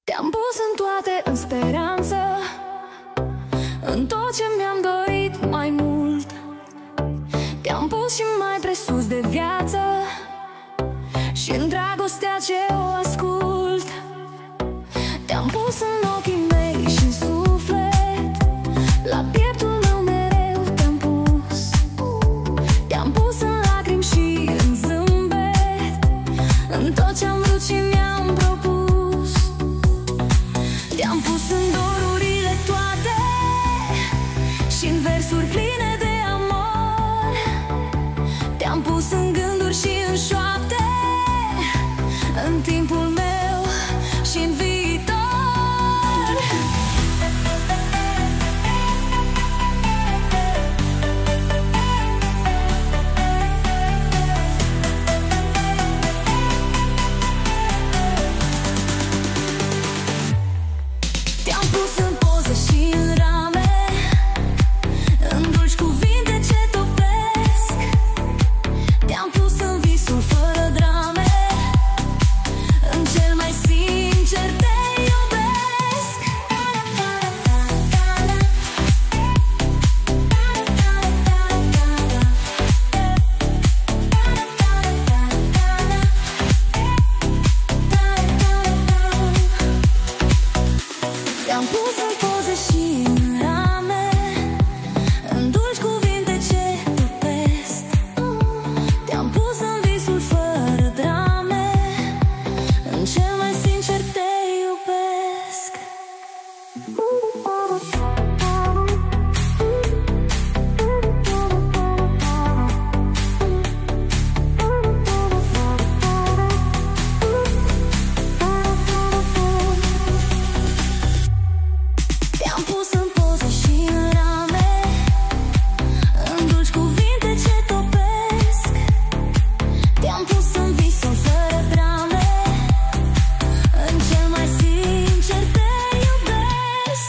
Te-am pus în toate în speranță, în tot ce mi-am dorit mai mult. Te-am pus și mai presus de viață și în dragostea ce o ascult. Te-am pus în ochii mei și în suflet, la pieptul meu mereu te-am pus. Te-am pus în lacrimi și în zâmbet, în tot ce-am vrut și mi-am propus. Te-am pus în dorurile toate și în versuri pline de amor. Te-am pus în gânduri și în șoapte, în timpul meu și în viitor. Te-am pus în poze și în rame, în dulci cuvinte ce topesc. Te-am pus în visul fără drame, în cel mai sincer te iubesc. Te-am pus în poze și în rame, în dulci cuvinte ce topesc. Te-am pus în visul fără drame, în cel mai sincer te iubesc. Te-am pus în poze și în rame, în dulci cuvinte ce topesc. Te-am pus în visul fără drame, în cel mai sincer te iubesc.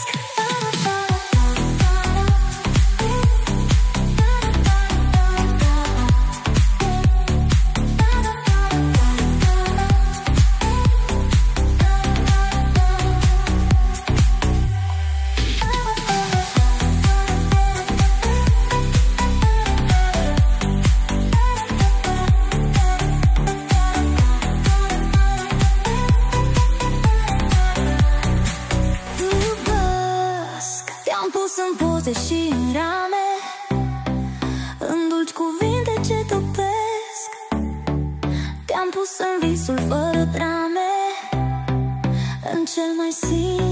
Te-am pus în poze și în rame, în dulci cuvinte ce topesc. Te-am pus în visul fără drame, în cel mai sincer